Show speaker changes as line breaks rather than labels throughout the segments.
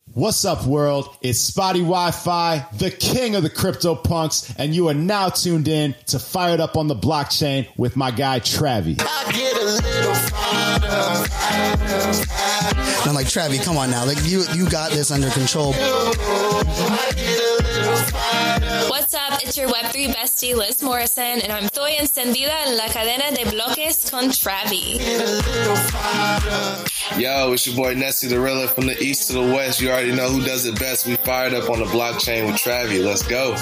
What's up, world? It's Spotty Wi-Fi, the king of the crypto punks, and you are now tuned in to Fired Up on the Blockchain with my guy, Travie.
I'm like, Travie, come on now. Like, you got this under control.
What's up? It's your Web3 bestie, Liz Morrison, and I'm estoy encendida en la cadena de bloques con Travie.
Yo, it's your boy Nessie the Rilla from the east to the west. You already know who does it best. We fired up on the blockchain with Travie. Let's go.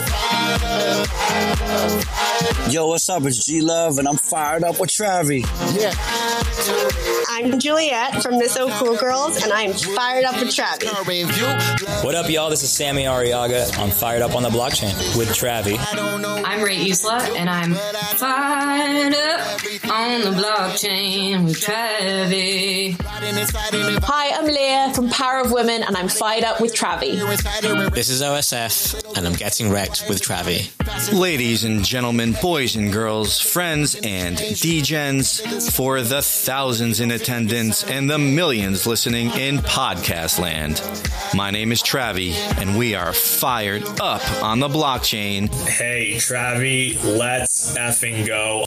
Yo, what's up? It's G Love, and I'm fired up with Travie.
Yeah.
I'm Juliet from the So Cool Girls, and I'm fired up with Travie.
What up, y'all? This is Sammy Arriaga. I'm fired up on the blockchain with Travie.
I'm Ray Isla, and I'm fired up on the blockchain with Travie.
Hi, I'm Leah from Power of Women, and I'm fired up with Travie.
This is OSF, and I'm getting wrecked with Travie.
Ladies and gentlemen, boys and girls, friends and D-Gens, for the thousands in attendance and the millions listening in podcast land. My name is Travie, and we are fired up on the blockchain.
Hey, Travie, let's effing go.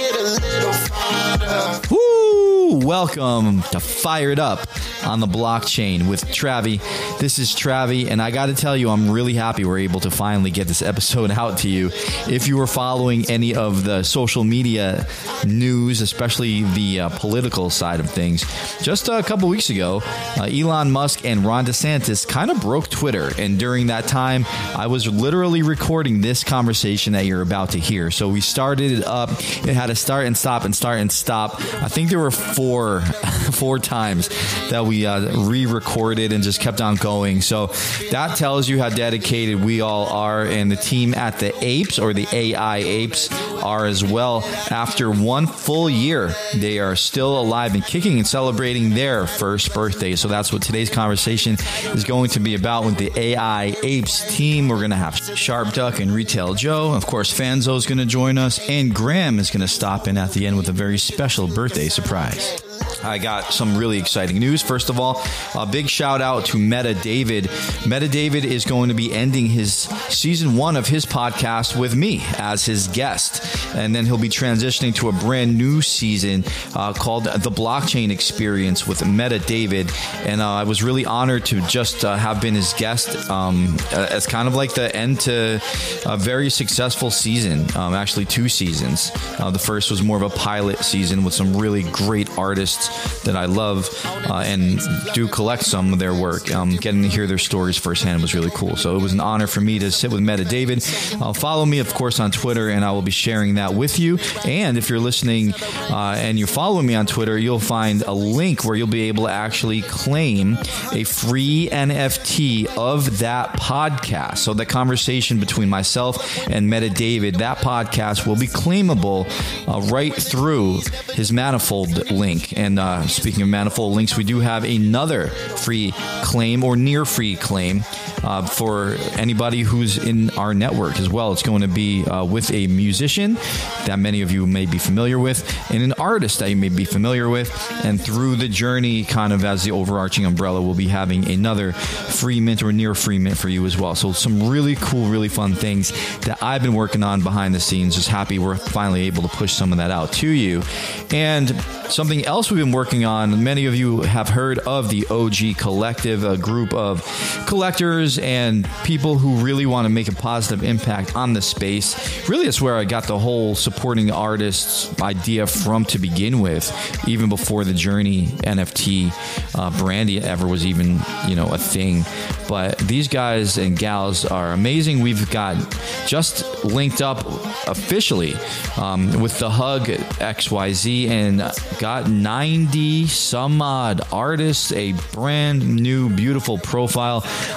Woo! Welcome to Fired Up on the Blockchain with Travie. This is Travie, and I got to tell you, I'm really happy we're able to finally get this episode out to you. If you were following any of the social media news, especially the political side of things, just a couple weeks ago, Elon Musk and Ron DeSantis kind of broke Twitter, and during that time, I was literally recording this conversation that you're about to hear. So we started it up. It had to start and stop and start and stop. I think there were four times that we re-recorded and just kept on going. So that tells you how dedicated we all are, and the team at the Apes, or the AI Apes, are as well. After one full year, they are still alive and kicking and celebrating their first birthday. So that's what today's conversation is going to be about with the AI Apes team. We're going to have Sharp Duck and Retail Joe. Of course, Fanzo is going to join us, and Graham is going to stop in at the end with a very special birthday surprise. I got some really exciting news. First of all, a big shout out to Meta David. Meta David is going to be ending his season 1 of his podcast with me as his guest. And then he'll be transitioning to a brand new season called The Blockchain Experience with Meta David. And I was really honored to just have been his guest as kind of like the end to a very successful season. Actually, 2 seasons. The first was more of a pilot season with some really great artists that I love and do collect some of their work. Getting to hear their stories firsthand was really cool. So it was an honor for me to sit with Meta David. Follow me, of course, on Twitter, and I will be sharing that with you. And if you're listening and you're following me on Twitter, you'll find a link where you'll be able to actually claim a free NFT of that podcast. So the conversation between myself and Meta David, that podcast will be claimable right through his Manifold link. And speaking of Manifold links, we do have another free claim or near free claim for anybody who's in our network as well. It's going to be with a musician that many of you may be familiar with, and an artist that you may be familiar with. And through the journey, kind of as the overarching umbrella, we'll be having another free mint or near free mint for you as well. So some really cool, really fun things that I've been working on behind the scenes. Just happy we're finally able to push some of that out to you. And something else we've been working on, many of you have heard of the OG Collective, a group of collectors and people who really want to make a positive impact on the space. Really, that's where I got the whole supporting artists idea from to begin with, even before the Journey NFT brand ever was even, a thing. But these guys and gals are amazing. We've got just linked up officially with the Hug XYZ and got 90 some odd artists, a brand new beautiful profile on the Hug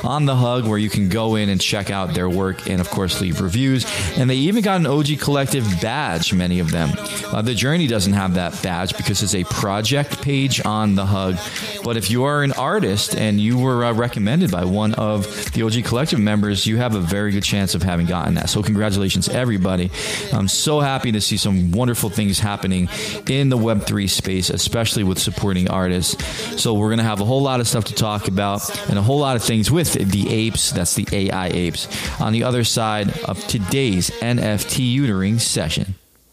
Hug, where you can go in and check out their work and, of course, leave reviews. And they even got an OG Collective badge, many of them. The Journey doesn't have that badge because it's a project page on the Hug. But if you are an artist and you were recommended by one of the OG Collective members, you have a very good chance of having gotten that. So congratulations, everybody. I'm so happy to see some wonderful things happening in the Web3 space, especially with supporting artists. So we're going to have a whole lot of stuff to talk about and a whole lot of things with the apes. That's the AI apes on the other side of today's NFT tutoring session.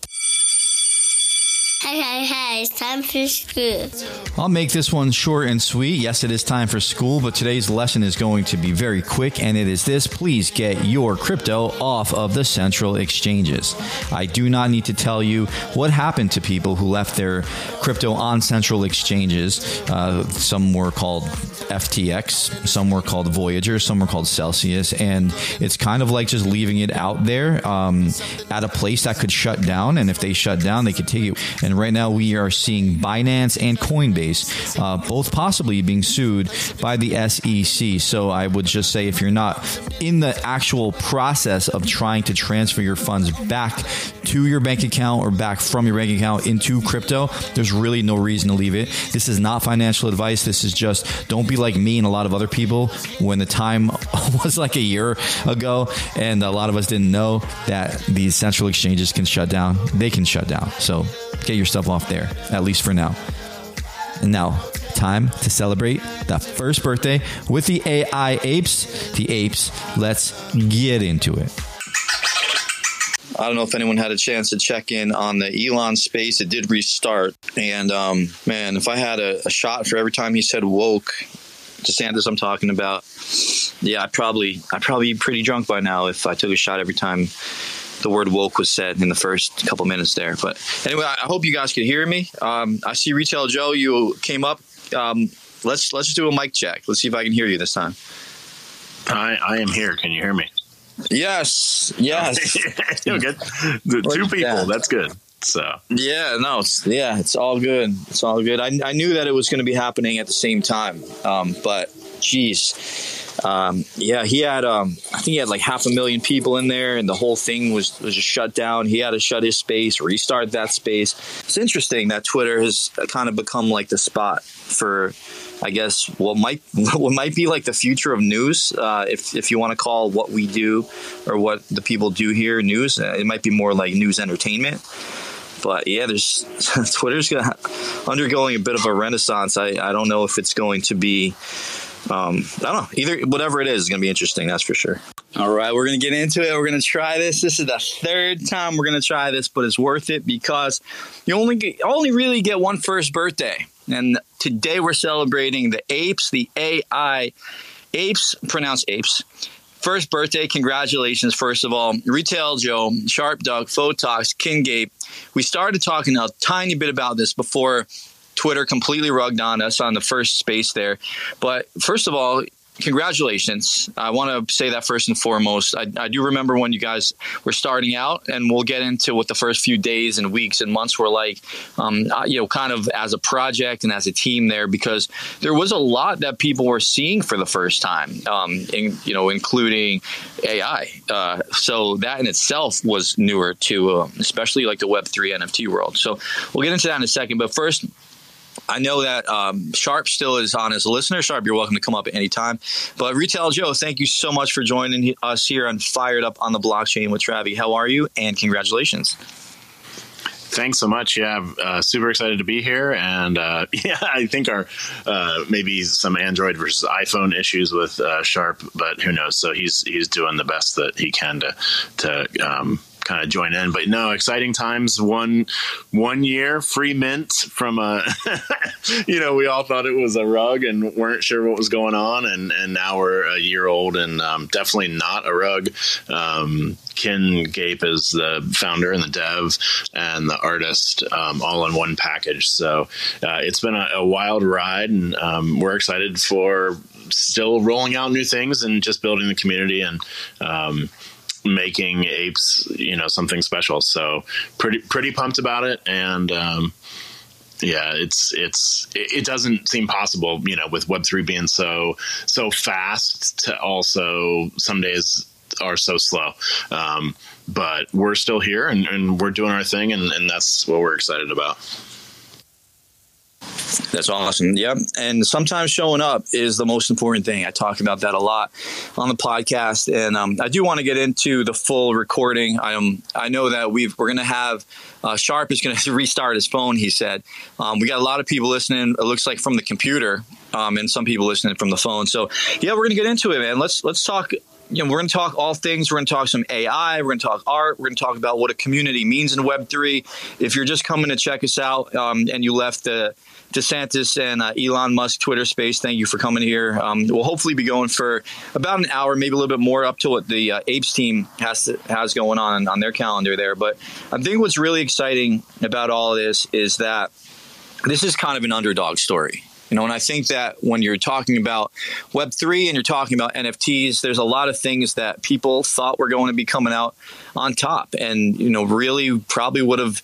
Hey, it's time for school.
I'll make this one short and sweet. Yes, it is time for school, but today's lesson is going to be very quick, and it is this. Please get your crypto off of the central exchanges. I do not need to tell you what happened to people who left their crypto on central exchanges. Some were called FTX, some were called Voyager, some were called Celsius, and it's kind of like just leaving it out there at a place that could shut down, and if they shut down, they could take it. And right now we are seeing Binance and Coinbase both possibly being sued by the SEC. So I would just say, if you're not in the actual process of trying to transfer your funds back to your bank account or back from your bank account into crypto, there's really no reason to leave it. This is not financial advice. This is just, don't be like me and a lot of other people when the time was like a year ago and a lot of us didn't know that these central exchanges can shut down. They can shut down. So get your stuff off there, at least for now. And now, time to celebrate the first birthday with the AI apes. The apes, let's get into it.
I don't know if anyone had a chance to check in on the Elon space. It did restart. And, man, if I had a shot for every time he said woke, DeSantis I'm talking about, yeah, I'd probably be pretty drunk by now if I took a shot every time the word woke was said in the first couple minutes there. But anyway, I hope you guys can hear me. I see Retail Joe, you came up. Let's just do a mic check. Let's see if I can hear you this time.
I am here. Can you hear me?
Yes.
Good. Two people. That's good. So
yeah, no, it's all good. It's all good. I knew that it was going to be happening at the same time. But geez. He had, I think he had like 500,000 people in there and the whole thing was just shut down. He had to shut his space, restart that space. It's interesting that Twitter has kind of become like the spot for, I guess, what might be like the future of news. If you want to call what we do or what the people do here news, it might be more like news entertainment. But yeah, Twitter's undergoing a bit of a renaissance. I don't know if it's going to be, I don't know. Either whatever it is going to be interesting. That's for sure. All right, we're going to get into it. We're going to try this. This is the third time we're going to try this, but it's worth it because you only really get one first birthday. And today we're celebrating the apes, the AI apes, pronounced apes. First birthday, congratulations, first of all. Retail Joe, Sharp Duck, Photox, Kingape. We started talking a tiny bit about this before Twitter completely rugged on us on the first space there. But first of all, congratulations. I want to say that first and foremost. I do remember when you guys were starting out, and we'll get into what the first few days and weeks and months were like, kind of as a project and as a team there, because there was a lot that people were seeing for the first time, including AI. So that in itself was newer to, especially like the Web3 NFT world. So we'll get into that in a second. But first, I know that Sharp still is on as a listener. Sharp, you're welcome to come up at any time. But Retail Joe, thank you so much for joining us here on Fired Up on the Blockchain with Travi. How are you? And congratulations.
Thanks so much. Yeah, super excited to be here. And I think our maybe some Android versus iPhone issues with Sharp, but who knows? So he's doing the best that he can to kind of join in. But no, exciting times. One year free mint from we all thought it was a rug and weren't sure what was going on, and now we're a year old and definitely not a rug. Kingape is the founder and the dev and the artist, all in one package. So it's been a wild ride, and we're excited for still rolling out new things and just building the community and making apes, something special. So pretty pumped about it. And it doesn't seem possible, with Web3 being so fast, to also some days are so slow. But we're still here and we're doing our thing, and that's what we're excited about.
That's awesome. Yep. And sometimes showing up is the most important thing. I talk about that a lot on the podcast. And I do want to get into the full recording. I know that we're going to have Sharp is going to restart his phone, he said. We got a lot of people listening, it looks like, from the computer, and some people listening from the phone. So, yeah, we're going to get into it, man. Let's talk. We're going to talk all things. We're going to talk some AI. We're going to talk art. We're going to talk about what a community means in Web3. If you're just coming to check us out and you left the DeSantis and Elon Musk Twitter space, thank you for coming here. We'll hopefully be going for about an hour, maybe a little bit more, up to what the Apes team has going on their calendar there. But I think what's really exciting about all of this is that this is kind of an underdog story. And I think that when you're talking about Web3 and you're talking about NFTs, there's a lot of things that people thought were going to be coming out on top and, really probably would have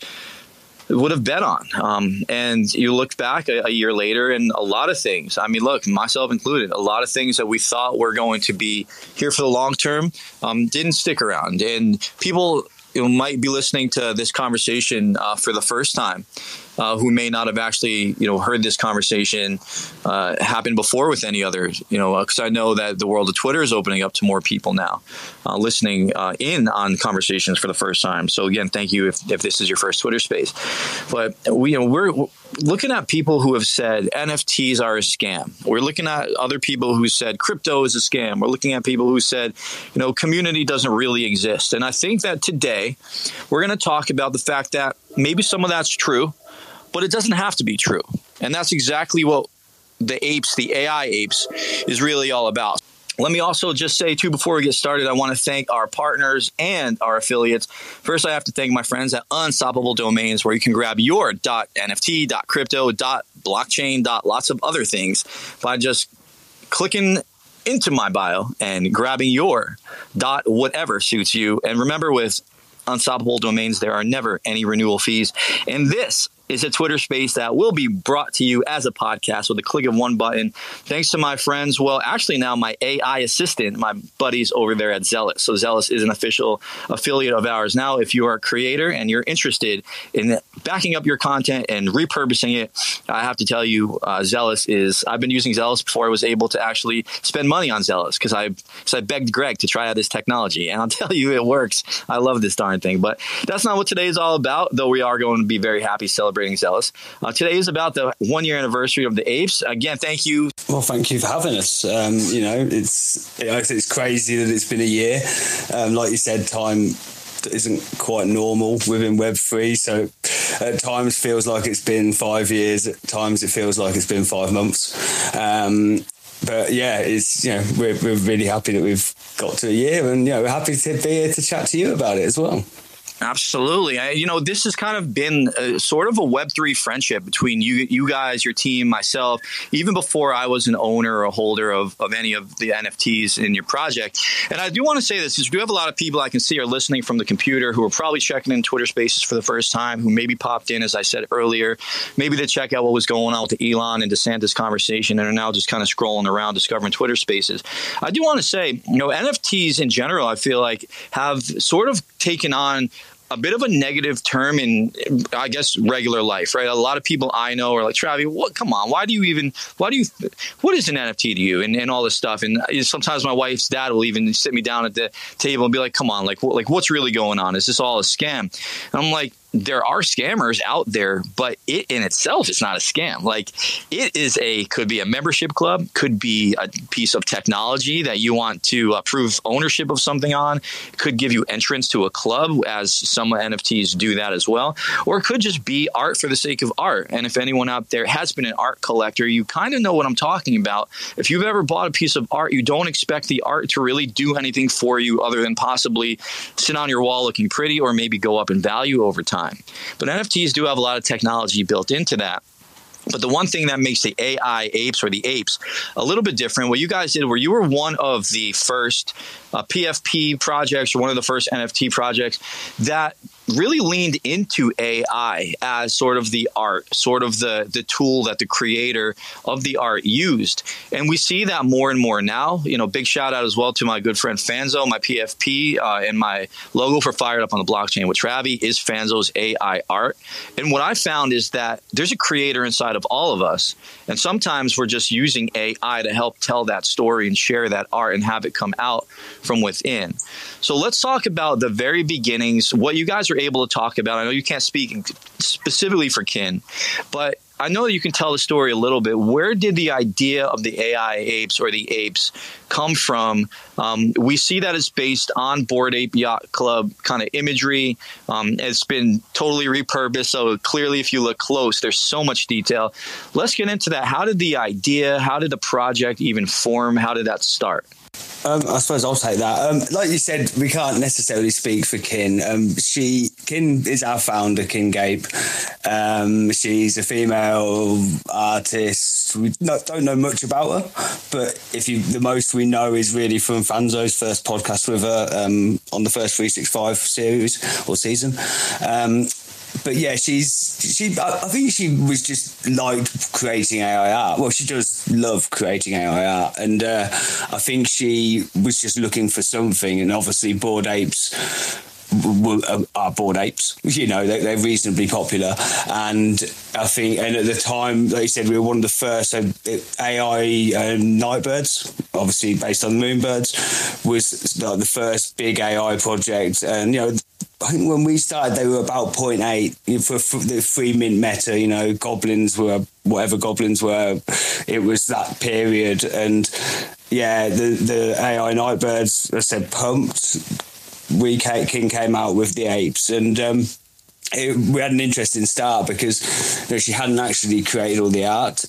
bet on. And you look back a year later and a lot of things, look, myself included, a lot of things that we thought were going to be here for the long term didn't stick around. And people might be listening to this conversation for the first time, who may not have actually, heard this conversation happen before with any other, because I know that the world of Twitter is opening up to more people now listening in on conversations for the first time. So again, thank you if this is your first Twitter space. But we're looking at people who have said NFTs are a scam. We're looking at other people who said crypto is a scam. We're looking at people who said, community doesn't really exist. And I think that today we're going to talk about the fact that maybe some of that's true, but it doesn't have to be true. And that's exactly what the AI apes is really all about. Let me also just say, too, before we get started, I want to thank our partners and our affiliates. First, I have to thank my friends at Unstoppable Domains, where you can grab your .nft, .crypto, .blockchain, lots of other things by just clicking into my bio and grabbing your whatever suits you. And remember, with Unstoppable Domains, there are never any renewal fees. And this is a Twitter space that will be brought to you as a podcast with a click of one button. Thanks to my friends. Well, actually now my AI assistant, my buddies over there at Zealous. So Zealous is an official affiliate of ours. Now, if you are a creator and you're interested in backing up your content and repurposing it, I have to tell you, I've been using Zealous before I was able to actually spend money on Zealous because I begged Greg to try out this technology. And I'll tell you, it works. I love this darn thing. But that's not what today is all about, though we are going to be very happy celebrating Zealous. Today is about the 1-year anniversary of the Apes. Again, thank you.
Well, thank you for having us. It's crazy that it's been a year. Like you said, time isn't quite normal within Web3. So at times feels like it's been 5 years. At times it feels like it's been 5 months. But yeah, it's we're really happy that we've got to a year, and we're happy to be here to chat to you about it as well.
Absolutely. This has kind of been sort of a Web3 friendship between you guys, your team, myself, even before I was an owner or a holder of any of the NFTs in your project. And I do want to say this, because we do have a lot of people I can see are listening from the computer who are probably checking in Twitter Spaces for the first time, who maybe popped in, as I said earlier, maybe to check out what was going on with the Elon and DeSantis conversation and are now just kind of scrolling around discovering Twitter Spaces. I do want to say, NFTs in general, I feel like have sort of taken on a bit of a negative term in, I guess, regular life, right? A lot of people I know are like, Travi, come on, what is an NFT to you and all this stuff? And sometimes my wife's dad will even sit me down at the table and be like, come on, what's really going on? Is this all a scam? And I'm like, there are scammers out there, but it in itself is not a scam. Like, it could be a membership club, could be a piece of technology that you want to prove ownership of something on. It could give you entrance to a club, as some NFTs do that as well. Or it could just be art for the sake of art. And if anyone out there has been an art collector, you kind of know what I'm talking about. If you've ever bought a piece of art, you don't expect the art to really do anything for you other than possibly sit on your wall looking pretty or maybe go up in value over time. But NFTs do have a lot of technology built into that. But the one thing that makes the AI apes or the apes a little bit different, what you guys did, where you were one of the first PFP projects or one of the first NFT projects that really leaned into AI as sort of the art, sort of the tool that the creator of the art used. And we see that more and more now. Big shout out as well to my good friend Fanzo, my PFP, and my logo for Fired Up on the Blockchain with Travi is Fanzo's AI art. And what I found is that there's a creator inside of all of us. And sometimes we're just using AI to help tell that story and share that art and have it come out from within. So let's talk about the very beginnings, what you guys are able to talk about. I know you can't speak specifically for Kin, but I know you can tell the story a little bit. Where did the idea of the AI apes or the apes come from? We see that it's based on Bored Ape Yacht Club kind of imagery. It's been totally repurposed. So clearly, if you look close, there's so much detail. Let's get into that. How did the idea, how did the project even form? How did that start?
I suppose I'll take that. Like you said, we can't necessarily speak for Kin. Kin is our founder, Kin Gape. She's a female artist. We don't know much about her, but the most we know is really from Fanzo's first podcast with her on the first 365 series or season. But yeah, I think she was just liked creating AI art. Well, she does love creating AI art. And I think she was just looking for something. And obviously Bored Apes are Bored Apes. They're reasonably popular. And I think, and at the time, like you said, we were one of the first. So AI Nightbirds, obviously based on Moonbirds, was like the first big AI project. And, I think when we started, they were about 0.8 for the free mint meta. Goblins were whatever goblins were. It was that period, and yeah, the AI Nightbirds, I said, pumped. Kin came out with the apes, and we had an interesting start because she hadn't actually created all the art.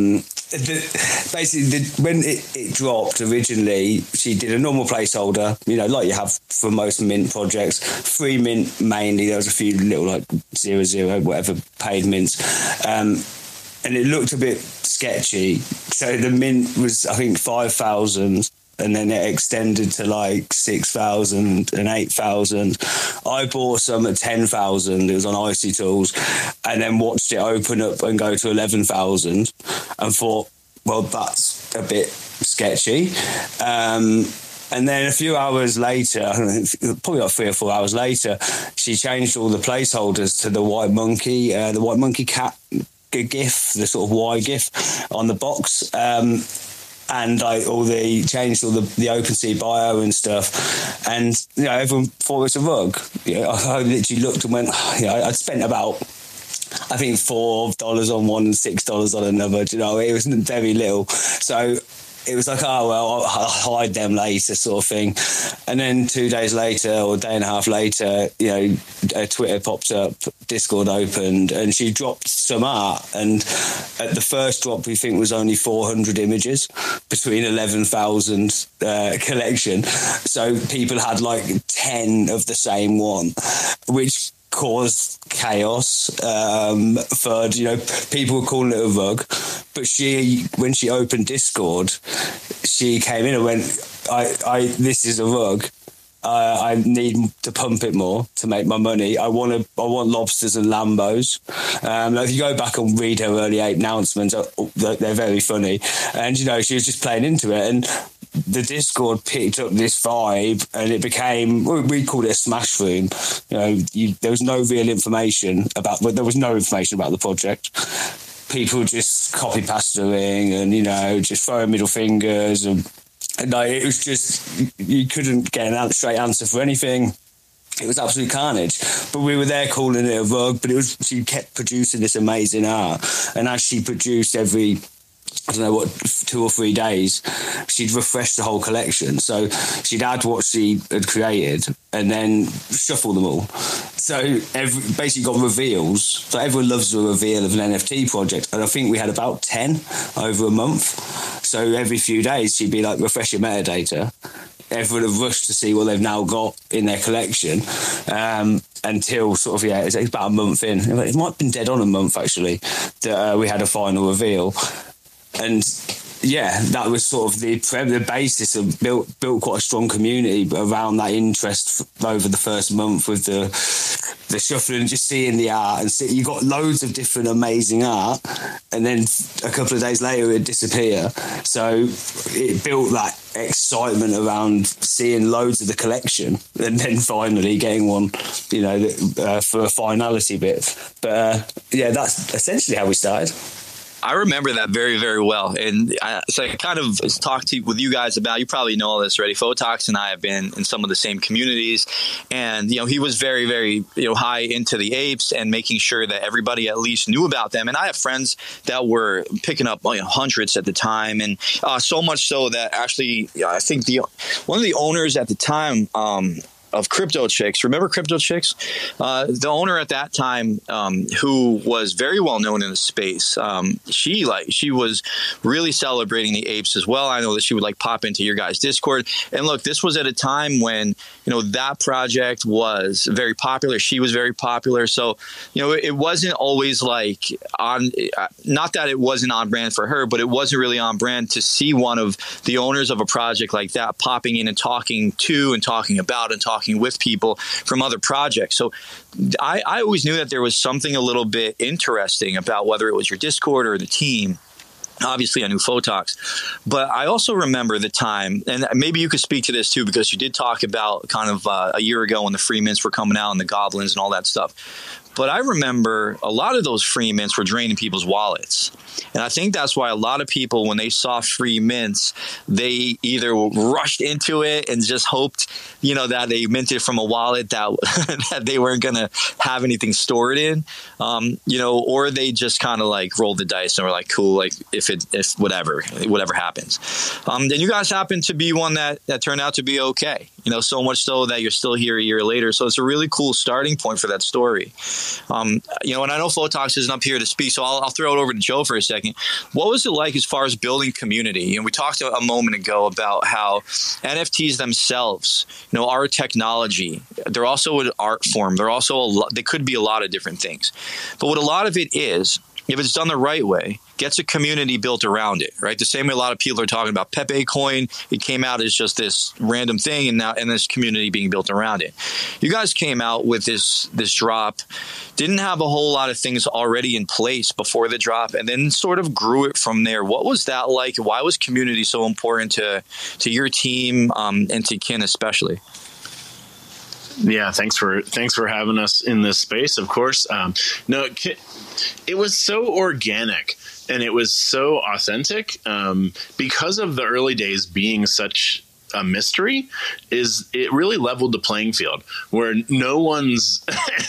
When it dropped originally, she did a normal placeholder, like you have for most mint projects. Free mint mainly. There was a few little like 00, whatever paid mints. And it looked a bit sketchy. So the mint was, I think, 5,000. And then it extended to like 6,000 and 8,000. I bought some at 10,000. It was on Icy Tools, and then watched it open up and go to 11,000, and thought, well, that's a bit sketchy. And then a few hours later, probably like 3 or 4 hours later, she changed all the placeholders to the white monkey cat GIF, the sort of Y GIF on the box. And changed all the OpenSea bio and stuff, and everyone thought it was a rug. I literally looked and went, I'd spent about, I think, $4 on one and $6 on another. It was very little, so it was like, oh well, I'll hide them later, sort of thing. And then 2 days later, or a day and a half later, Twitter popped up, Discord opened, and she dropped some art. And at the first drop, we think was only 400 images between 11,000 collection. So people had like 10 of the same one, which caused chaos. People were calling it a rug, but when she opened Discord, she came in and went, this is a rug. I need to pump it more to make my money. I want lobsters and Lambos. If you go back and read her early ape announcements, they're very funny. And she was just playing into it, and the Discord picked up this vibe, and it became, we called it a smash room. There was no real information about the project. People just copy pastoring and just throwing middle fingers, and it was just, you couldn't get a straight answer for anything. It was absolute carnage. But we were there calling it a rug, but she kept producing this amazing art, and as she produced every, 2 or 3 days, she'd refresh the whole collection. So she'd add what she had created and then shuffle them all. So basically got reveals. So everyone loves a reveal of an NFT project. And I think we had about 10 over a month. So every few days she'd be like, refresh your metadata. Everyone would rush to see what they've now got in their collection. Until sort of, it's about a month in. It might have been dead on a month, actually, that we had a final reveal. And that was sort of the basis of built quite a strong community around that interest over the first month with the shuffling, just seeing the art, and you got loads of different amazing art, and then a couple of days later it'd disappear. So it built that excitement around seeing loads of the collection, and then finally getting one, for a finality bit. But that's essentially how we started.
I remember that very, very well. And so I kind of talked with you guys about, you probably know all this already. Photox and I have been in some of the same communities. And, he was very, very, high into the apes and making sure that everybody at least knew about them. And I have friends that were picking up hundreds at the time. And so much so that actually, I think one of the owners at the time, of Crypto Chicks. Remember Crypto Chicks? The owner at that time, who was very well known in the space, she was really celebrating the apes as well. I know that she would pop into your guys' Discord. And look, this was at a time when, that project was very popular. She was very popular. So, it wasn't always not that it wasn't on brand for her, but it wasn't really on brand to see one of the owners of a project like that popping in and talking to and talking about and talking with people from other projects. So I always knew that there was something a little bit interesting about whether it was your Discord or the team. Obviously, I knew Photox, but I also remember the time, and maybe you could speak to this too, because you did talk about kind of a year ago when the free mints were coming out and the goblins and all that stuff. But I remember a lot of those free mints were draining people's wallets. And I think that's why a lot of people, when they saw free mints, they either rushed into it and just hoped, that they minted from a wallet that they weren't going to have anything stored in, or they just kind of rolled the dice and were cool, if whatever happens. Then you guys happen to be one that turned out to be okay, so much so that you're still here a year later. So it's a really cool starting point for that story. And I know Photox isn't up here to speak, so I'll throw it over to Joe for a second. What was it like as far as building community? And we talked a moment ago about how NFTs themselves, are technology. They're also an art form. They're also they could be a lot of different things. But what a lot of it is, if it's done the right way, gets a community built around it, right? The same way a lot of people are talking about Pepe Coin. It came out as just this random thing, and this community being built around it. You guys came out with this drop, didn't have a whole lot of things already in place before the drop, and then sort of grew it from there. What was that like? Why was community so important to your team and to Kin especially?
Yeah, thanks for having us in this space. Of course, it was so organic and it was so authentic because of the early days being such a mystery. It really leveled the playing field where no one's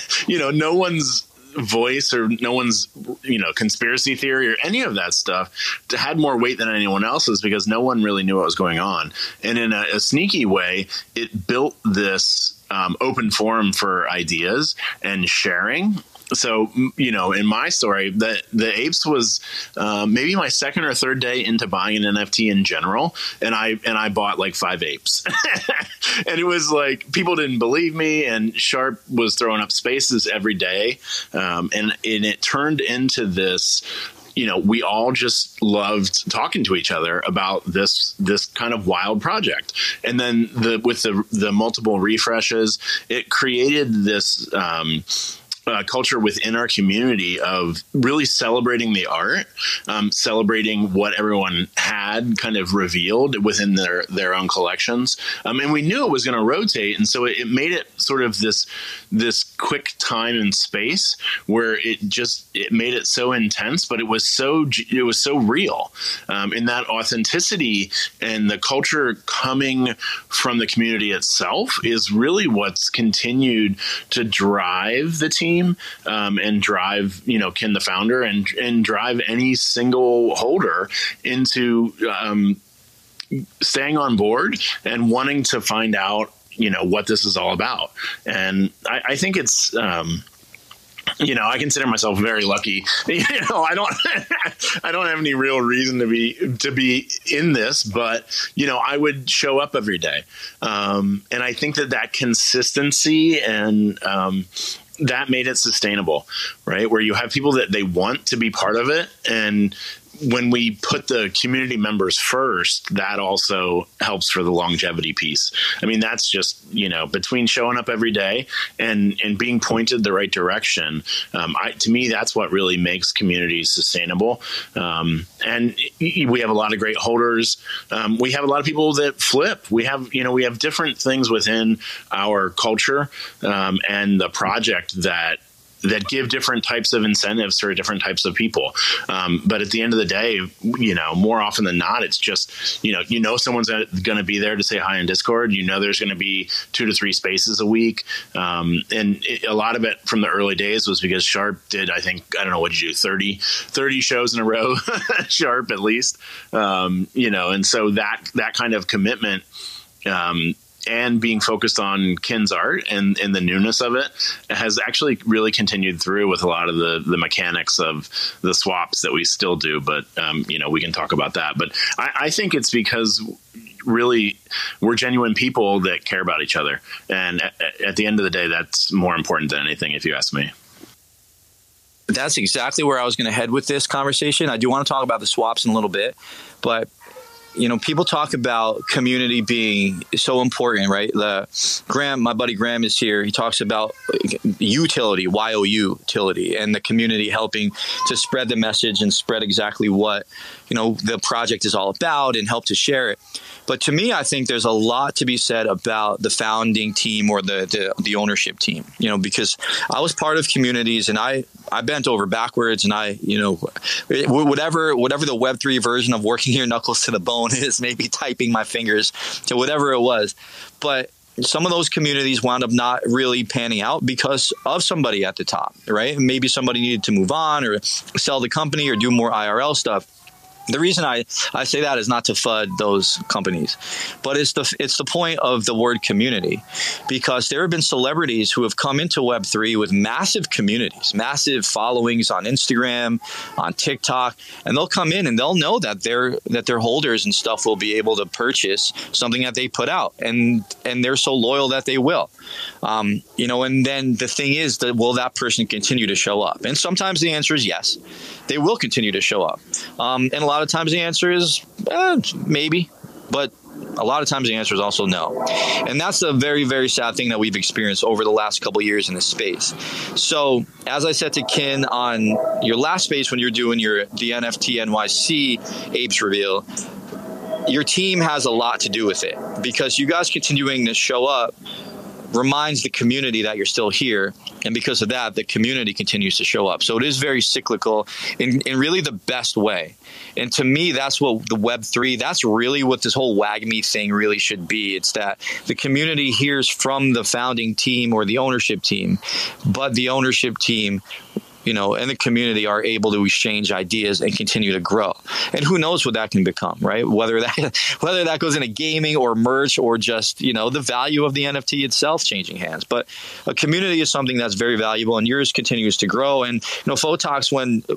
voice or no one's conspiracy theory or any of that stuff had more weight than anyone else's, because no one really knew what was going on. And in a sneaky way, it built this open forum for ideas and sharing. So, in my story, the apes was maybe my second or third day into buying an NFT in general. And I bought 5 apes and it was people didn't believe me, and Sharp was throwing up spaces every day. And it turned into this, we all just loved talking to each other about this kind of wild project. And then with the multiple refreshes, it created this culture within our community of really celebrating the art, celebrating what everyone had kind of revealed within their own collections. And we knew it was going to rotate. And so it made it sort of this quick time and space where it made it so intense, but it was so real. In that authenticity and the culture coming from the community itself is really what's continued to drive the team. And drive, Kin the founder, and drive any single holder into staying on board and wanting to find out, what this is all about. And I think it's, I consider myself very lucky. I don't have any real reason to be in this, but I would show up every day, and I think that consistency and that made it sustainable, right? Where you have people that they want to be part of it, and when we put the community members first, that also helps for the longevity piece. I mean, that's just, between showing up every day and being pointed the right direction. To me, that's what really makes communities sustainable. And we have a lot of great holders. We have a lot of people that flip. We have different things within our culture and the project that give different types of incentives for different types of people. But at the end of the day, more often than not, it's just, someone's going to be there to say hi in Discord. There's going to be 2 to 3 spaces a week. And a lot of it from the early days was because Sharp did, I don't know, what did you do, 30 shows in a row, Sharp at least. And so that kind of commitment, and being focused on Ken's art and the newness of it has actually really continued through with a lot of the mechanics of the swaps that we still do. But, we can talk about that. But I think it's because really we're genuine people that care about each other. And at the end of the day, that's more important than anything, if you ask me.
That's exactly where I was going to head with this conversation. I do want to talk about the swaps in a little bit, but people talk about community being so important, right? My buddy Graham is here. He talks about utility, YOU utility, and the community helping to spread the message and spread exactly what, the project is all about and help to share it. But to me, I think there's a lot to be said about the founding team or the ownership team, because I was part of communities and I bent over backwards and whatever the Web3 version of working your knuckles to the bone is, maybe typing my fingers to whatever it was. But some of those communities wound up not really panning out because of somebody at the top, right? Maybe somebody needed to move on or sell the company or do more IRL stuff. The reason I say that is not to FUD those companies, but it's the point of the word community, because there have been celebrities who have come into Web3 with massive communities, massive followings on Instagram, on TikTok, and they'll come in and they'll know that their holders and stuff will be able to purchase something that they put out, and they're so loyal that they will. And then the thing is that will that person continue to show up? And sometimes the answer is yes, they will continue to show up. And a lot of times the answer is maybe, but a lot of times the answer is also no. And that's a very, very sad thing that we've experienced over the last couple of years in this space. So as I said to Ken on your last space, when you're doing the NFT NYC Apes reveal, your team has a lot to do with it, because you guys continuing to show up reminds the community that you're still here. And because of that, the community continues to show up. So it is very cyclical in really the best way. And to me, that's what the Web3, that's really what this whole WAGMI thing really should be. It's that the community hears from the founding team or the ownership team, but the ownership team and the community are able to exchange ideas and continue to grow. And who knows what that can become, right? Whether that goes into gaming or merch or just, the value of the NFT itself changing hands. But a community is something that's very valuable, and yours continues to grow. And, Photox,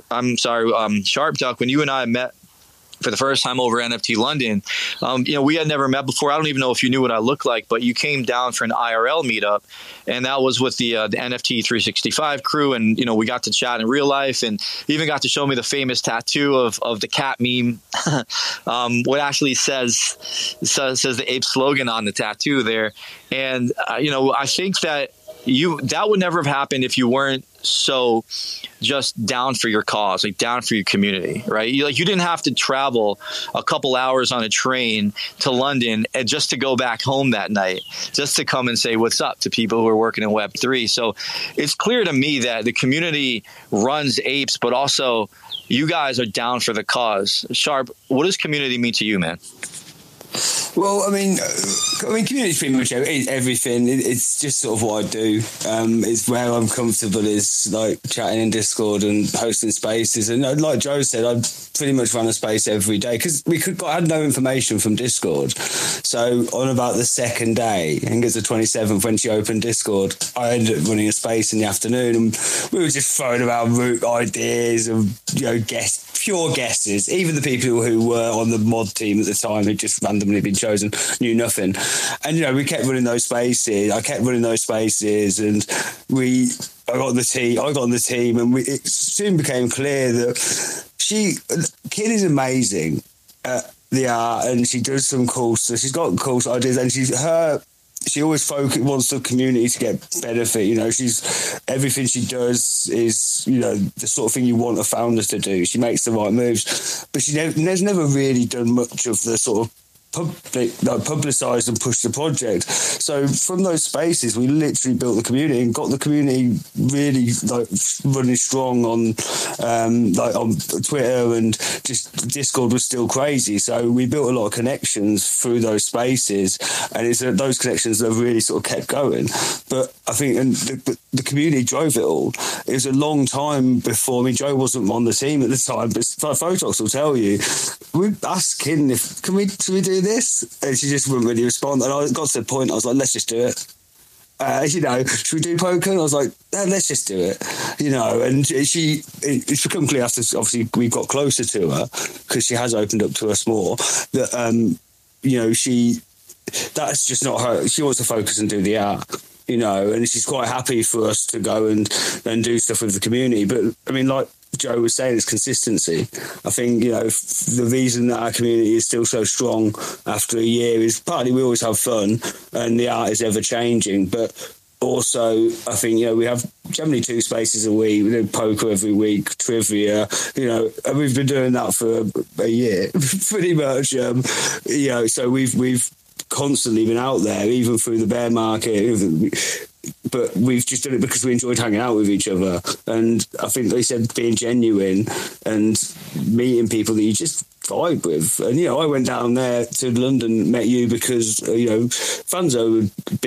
Sharp Duck, when you and I met for the first time over NFT London, we had never met before. I don't even know if you knew what I looked like, but you came down for an IRL meetup, and that was with the NFT 365 crew. And, we got to chat in real life, and you even got to show me the famous tattoo of the cat meme, what actually says the ape slogan on the tattoo there. And, I think that that would never have happened if you weren't so just down for your cause, like down for your community, right? You didn't have to travel a couple hours on a train to London and just to go back home that night, just to come and say what's up to people who are working in Web3. So it's clear to me that the community runs Apes, but also you guys are down for the cause. Sharp, what does community mean to you, man?
Well, I mean, community is pretty much everything. It's just sort of what I do. It's where I'm comfortable, is like chatting in Discord and hosting spaces. And like Joe said, I pretty much run a space every day because I had no information from Discord. So on about the second day, I think it's the 27th, when she opened Discord, I ended up running a space in the afternoon, and we were just throwing around root ideas of, pure guesses. Even the people who were on the mod team at the time, who just randomly been chosen, knew nothing. And we kept running those spaces. I kept running those spaces, and I got on the team, and it soon became clear that Kid is amazing at the art, and she does some cool stuff. She's got cool ideas, and she always wants the community to get benefit. You know, everything she does is, you know, the sort of thing you want a founder to do. She makes the right moves, but has never really done much of the sort of publicised and pushed the project. So from those spaces, we literally built the community and got the community really like running strong on on Twitter, and just Discord was still crazy. So we built a lot of connections through those spaces, and it's those connections that have really sort of kept going. But I think the community drove it all. It was a long time before. I mean, Joe wasn't on the team at the time, but Photox will tell you, we asked Kin should we do this? And she just wouldn't really respond. And I got to the point, I was like, let's just do it. You know, should we do poker? And I was like, let's just do it. You know, and it's become clear after, obviously, we got closer to her, because she has opened up to us more, that, you know, that's just not her. She wants to focus and do the art, you know, and she's quite happy for us to go and do stuff with the community. But, I mean, like Joe was saying, it's consistency. I think, you know, the reason that our community is still so strong after a year is partly we always have fun and the art is ever changing, but also I think, you know, we have generally 2 spaces a week. We do poker every week, trivia, you know, and we've been doing that for a year pretty much. You know, so we've constantly been out there, even through the bear market. But we've just done it because we enjoyed hanging out with each other. And I think they said being genuine and meeting people that you just vibe with. And, you know, I went down there to London, met you because, you know, Fanzo had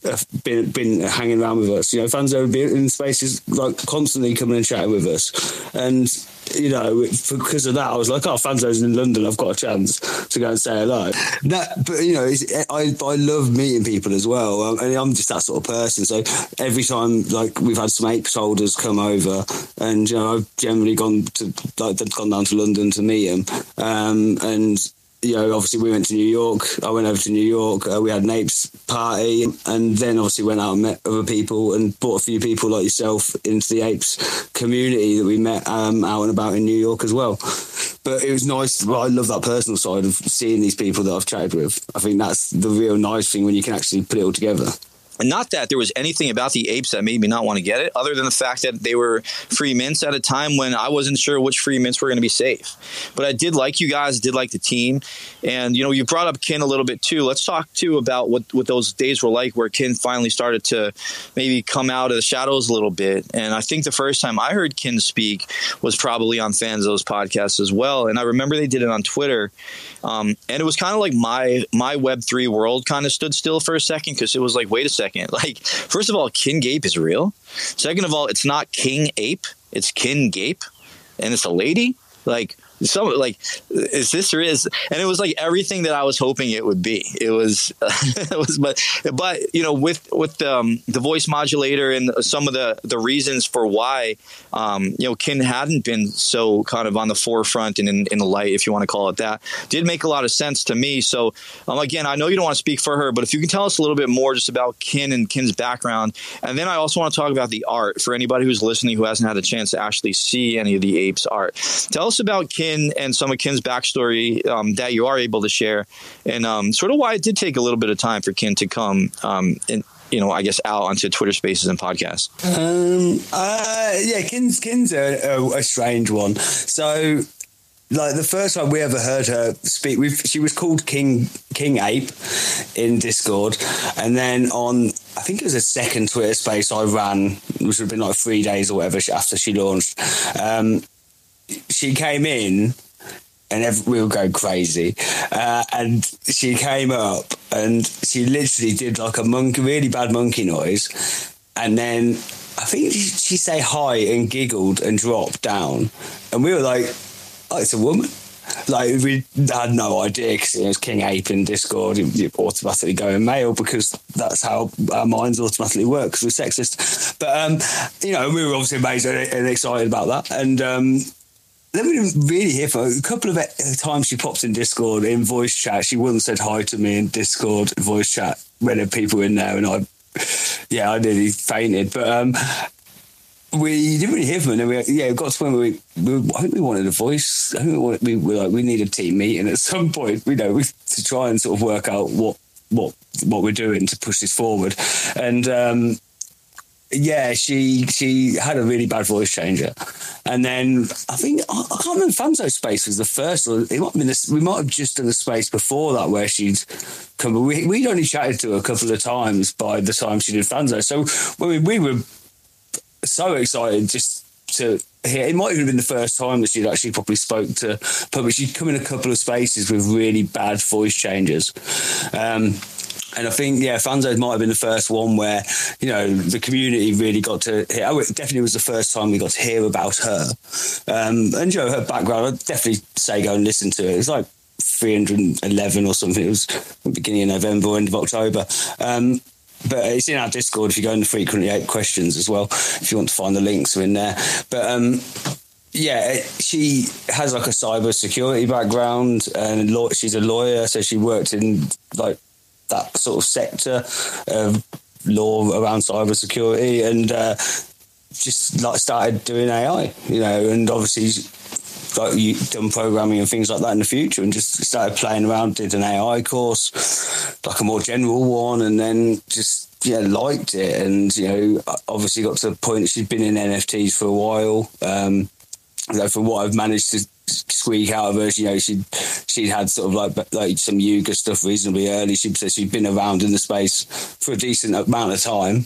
been hanging around with us. You know, Fanzo would be in spaces like constantly coming and chatting with us. And, you know, because of that, I was like, oh, Fanzo's in London, I've got a chance to go and say hello. But, you know, I love meeting people as well. And I'm just that sort of person. So every time, like, we've had some apes holders come over, and, you know, I've generally gone down to London to meet them. And, you know, obviously we went to New York. I went over to New York. We had an apes party, and then obviously went out and met other people and brought a few people like yourself into the apes community that we met out and about in New York as well. But it was nice. Well, I love that personal side of seeing these people that I've chatted with. I think that's the real nice thing when you can actually put it all together.
And not that there was anything about the apes that made me not want to get it, other than the fact that they were free mints at a time when I wasn't sure which free mints were going to be safe. But I did like you guys, did like the team. And, you know, you brought up Kin a little bit too. Let's talk too about what those days were like where Kin finally started to maybe come out of the shadows a little bit. And I think the first time I heard Kin speak was probably on Fanzo's podcast as well. And I remember they did it on Twitter. And it was kind of like my Web3 world kind of stood still for a second, because it was like, wait a second. Like, first of all, King Gape is real. Second of all, it's not King Ape, it's Kin Gape, and it's a lady. Like, is this or is? And it was like everything that I was hoping it would be. It was, but you know, with the voice modulator and some of the reasons for why, you know, Kin hadn't been so kind of on the forefront and in the light, if you want to call it that, did make a lot of sense to me. So again, I know you don't want to speak for her, but if you can tell us a little bit more just about Kin and Kin's background, and then I also want to talk about the art for anybody who's listening who hasn't had a chance to actually see any of the apes art. Tell us about Kin and some of Kin's backstory that you are able to share, and sort of why it did take a little bit of time for Kin to come and, you know, I guess out onto Twitter Spaces and podcasts.
Yeah, Kin's a strange one. So, like, the first time we ever heard her speak, she was called King Ape in Discord, and then on, I think it was a second Twitter Space I ran, which would have been like 3 days or whatever after she launched. She came in and we were going crazy, and she came up and she literally did like a really bad monkey noise, and then I think she said hi and giggled and dropped down, and we were like, oh, it's a woman. Like, we had no idea, because it was King Ape in Discord. You automatically go in male because that's how our minds automatically work, because we're sexist. But, you know, we were obviously amazed and excited about that. And then we didn't really hear from her. A couple of times she popped in Discord in voice chat. She once said hi to me in Discord voice chat when there were people in there, and I nearly fainted. But we didn't really hear from her. And it got to when I think we wanted a voice. I think we were like, we need a team meeting at some point, to try and sort of work out what we're doing to push this forward. And she had a really bad voice changer. And then I think, I can't remember, Fanzo Space was the first, or it might have been we might have just done the space before that where she'd come. We'd only chatted to her a couple of times by the time she did Fanzo. So we were so excited just to hear. It might have been the first time that she'd actually probably spoke to public. She'd come in a couple of spaces with really bad voice changes. And I think, Fanzo might have been the first one where, the community really got to hear. It definitely was the first time we got to hear about her. And, her background, I'd definitely say go and listen to it. It's like 311 or something. It was the beginning of November or end of October. But it's in our Discord if you go into Frequently Asked Questions as well, if you want to find the links are in there. But, she has like a cyber security background, and she's a lawyer, so she worked in like that sort of sector of law around cybersecurity, and just like started doing AI, and obviously like you done programming and things like that in the future, and just started playing around, did an AI course, like a more general one, and then just liked it, and obviously got to the point that she'd been in NFTs for a while. From what I've managed to squeak out of her, she'd had sort of like some Yuga stuff reasonably early. She said she'd been around in the space for a decent amount of time,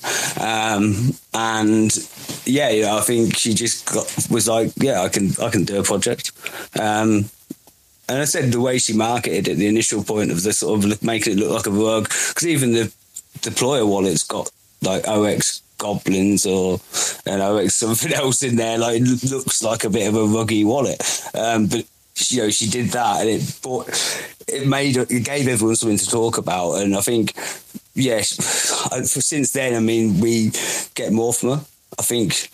and I think she just was like, I can do a project. And I said the way she marketed it, the initial point of the sort of making it look like a rug, because even the deployer wallet's got like OX goblins or OX something else in there, like it looks like a bit of a ruggy wallet, but she did that, and it gave everyone something to talk about. And I think since then, I mean, we get more from her. I think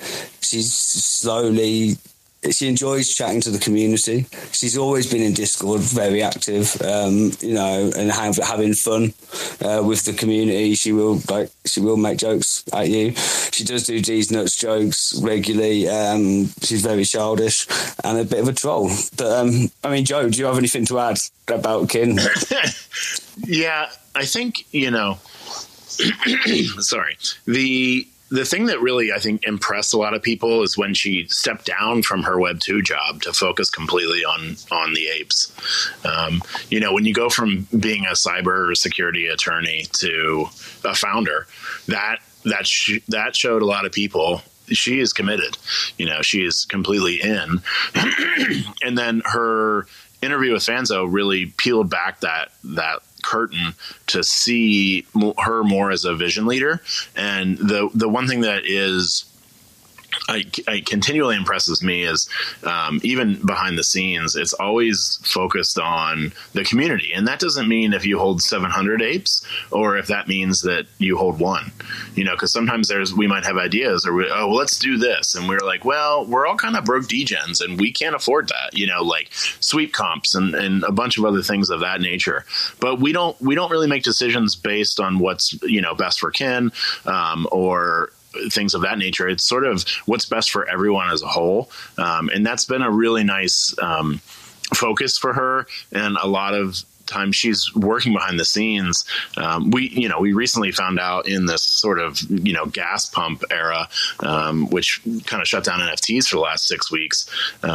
she enjoys chatting to the community. She's always been in Discord, very active, and having fun with the community. She will make jokes at you. She does do D's nuts jokes regularly. She's very childish and a bit of a troll. But I mean, Joe, do you have anything to add about Kin?
Yeah, I think sorry. The thing that really, I think, impressed a lot of people is when she stepped down from her Web 2 job to focus completely on the apes. When you go from being a cyber security attorney to a founder, that showed a lot of people she is committed. She is completely in. And then her interview with Fanzo really peeled back that curtain to see her more as a vision leader. And the one thing that is I continually impresses me is even behind the scenes, it's always focused on the community. And that doesn't mean if you hold 700 apes or if that means that you hold one, because sometimes we might have ideas or let's do this. And we're like, well, we're all kind of broke degens and we can't afford that, like sweep comps and a bunch of other things of that nature. But we don't really make decisions based on what's, best for Kin or things of that nature. It's sort of what's best for everyone as a whole. And that's been a really nice focus for her. And a lot of times she's working behind the scenes. We recently found out in this sort of, gas pump era, which kind of shut down NFTs for the last 6 weeks.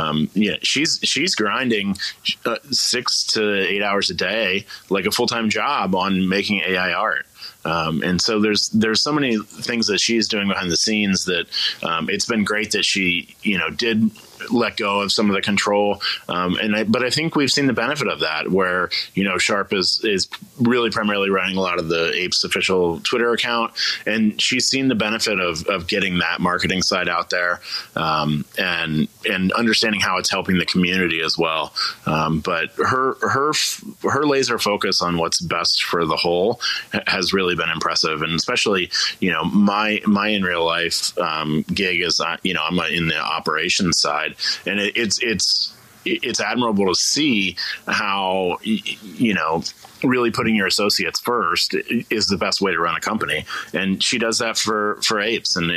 She's grinding 6 to 8 hours a day, like a full-time job on making AI art. And so there's so many things that she's doing behind the scenes that it's been great that she, did let go of some of the control. But I think we've seen the benefit of that where, Sharp is really primarily running a lot of the Apes official Twitter account. And she's seen the benefit of getting that marketing side out there and understanding how it's helping the community as well. But her laser focus on what's best for the whole has really been impressive. And especially, my in real life gig is, I'm in the operations side. And it's it's admirable to see how, really putting your associates first is the best way to run a company. And she does that for apes. And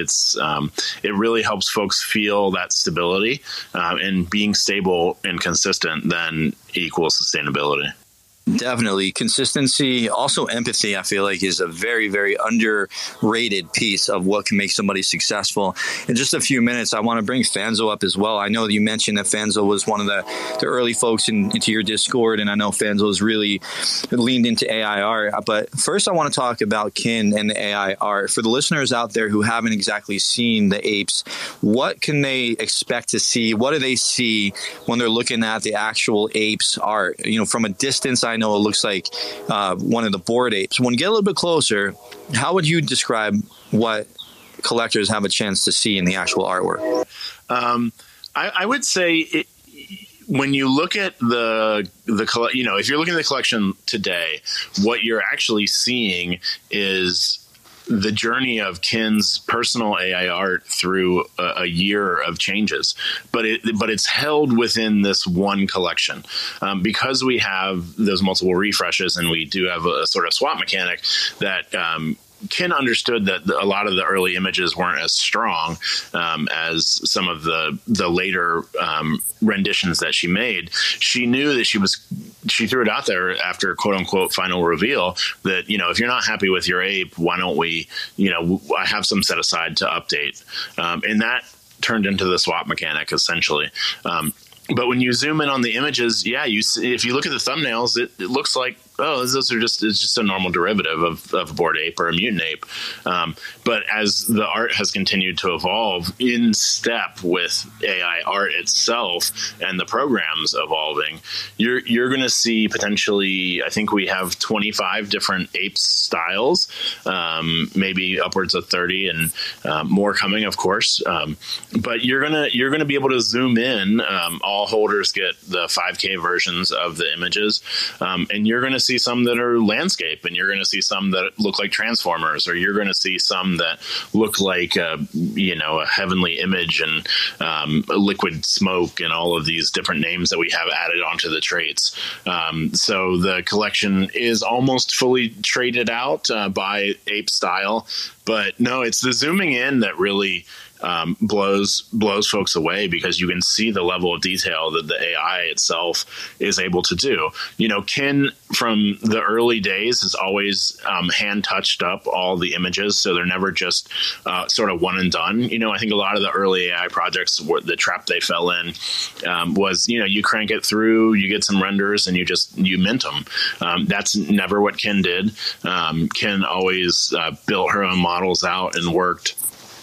it really helps folks feel that stability, and being stable and consistent then equals sustainability.
Definitely. Consistency, also empathy, I feel like is a very, very underrated piece of what can make somebody successful. In just a few minutes, I want to bring Fanzo up as well. I know that you mentioned that Fanzo was one of the early folks into your Discord, and I know Fanzo has really leaned into AI art. But first, I want to talk about Kin and the AI art. For the listeners out there who haven't exactly seen the apes, what can they expect to see? What do they see when they're looking at the actual apes art? From a distance, I know it looks like one of the Bored Apes. When you get a little bit closer, how would you describe what collectors have a chance to see in the actual artwork?
I would say when you look at if you're looking at the collection today, what you're actually seeing is the journey of Kin's personal AI art through a year of changes, but it's held within this one collection, because we have those multiple refreshes and we do have a sort of swap mechanic that Kin understood that a lot of the early images weren't as strong as some of the later renditions that she made. She knew that she threw it out there after quote unquote final reveal that, if you're not happy with your ape, why don't we, I have some set aside to update. And that turned into the swap mechanic essentially. But when you zoom in on the images, if you look at the thumbnails, it looks like, it's just a normal derivative of a Bored Ape or a mutant ape. But as the art has continued to evolve in step with AI art itself and the programs evolving, you're going to see potentially, I think we have 25 different ape styles, maybe upwards of 30 and more coming, of course. But you're gonna be able to zoom in. All holders get the 5K versions of the images, and you're going to see some that are landscape, and you're going to see some that look like transformers, or you're going to see some that look like a heavenly image and liquid smoke and all of these different names that we have added onto the traits. So the collection is almost fully traded out by ape style, but no, it's the zooming in that really blows folks away, because you can see the level of detail that the AI itself is able to do. Kin from the early days has always hand touched up all the images, so they're never just sort of one and done. I think a lot of the early AI projects, the trap they fell in was, you crank it through, you get some renders, and you mint them. That's never what Kin did. Kin always built her own models out and worked.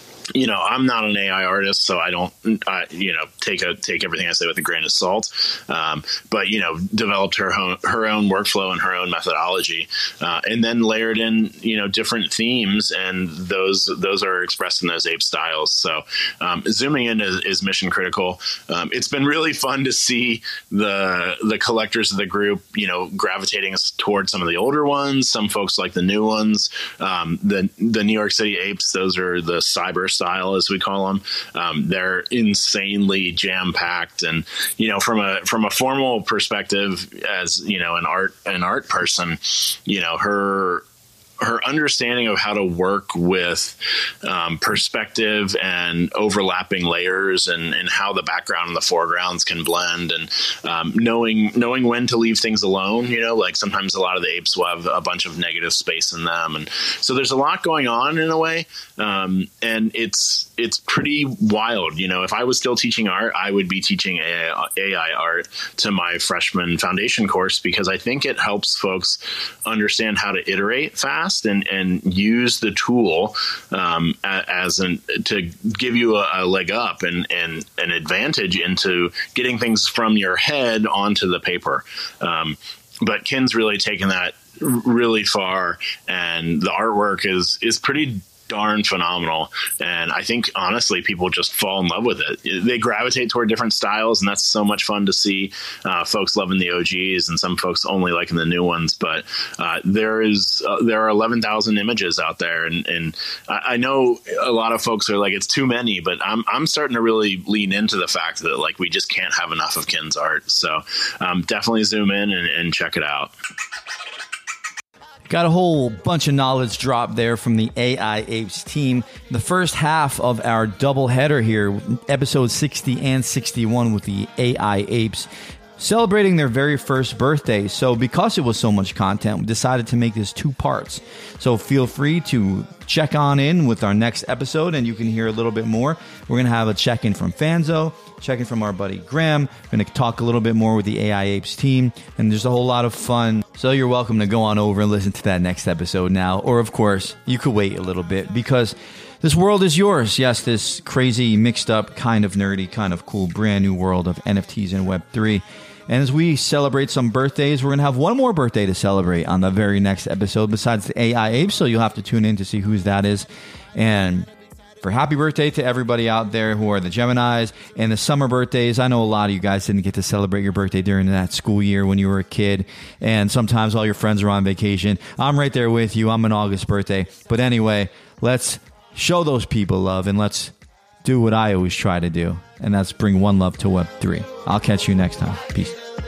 I'm not an AI artist, so I don't, take everything I say with a grain of salt. But developed her own workflow and her own methodology, and then layered in, different themes, and those are expressed in those ape styles. So zooming in is mission critical. It's been really fun to see the collectors of the group, gravitating towards some of the older ones. Some folks like the new ones. The New York City apes, those are the cyber style, as we call them. They're insanely jam packed, and from a formal perspective, as an art person, her understanding of how to work with perspective and overlapping layers, and how the background and the foregrounds can blend, and knowing when to leave things alone. Like sometimes a lot of the apes will have a bunch of negative space in them, and so there's a lot going on in a way, and it's pretty wild. If I was still teaching art, I would be teaching AI art to my freshman foundation course, because I think it helps folks understand how to iterate fast and use the tool to give you a leg up and an advantage into getting things from your head onto the paper. But Kin's really taken that really far, and the artwork is pretty darn phenomenal. And I think honestly, people just fall in love with it. They gravitate toward different styles, and that's so much fun to see. Folks loving the OGs and some folks only liking the new ones. But there are 11,000 images out there, and I know a lot of folks are like, it's too many, but I'm starting to really lean into the fact that like we just can't have enough of Ken's art. So definitely zoom in and check it out.
Got a whole bunch of knowledge drop there from the AI Apes team. The first half of our doubleheader here, episode 60 and 61 with the AI Apes, celebrating their very first birthday. So because it was so much content, we decided to make this 2 parts. So feel free to check on in with our next episode and you can hear a little bit more. We're going to have a check-in from Fanzo, check-in from our buddy Graham. We're going to talk a little bit more with the AI Apes team, and there's a whole lot of fun. So you're welcome to go on over and listen to that next episode now. Or, of course, you could wait a little bit because this world is yours. Yes, this crazy, mixed up, kind of nerdy, kind of cool, brand new world of NFTs and Web3. And as we celebrate some birthdays, we're going to have one more birthday to celebrate on the very next episode besides the AI Apes, so you'll have to tune in to see whose that is. And for happy birthday to everybody out there who are the Geminis and the summer birthdays. I know a lot of you guys didn't get to celebrate your birthday during that school year when you were a kid, and sometimes all your friends are on vacation. I'm right there with you. I'm an August birthday. But anyway, let's show those people love, and let's do what I always try to do, and that's bring one love to Web3. I'll catch you next time. Peace.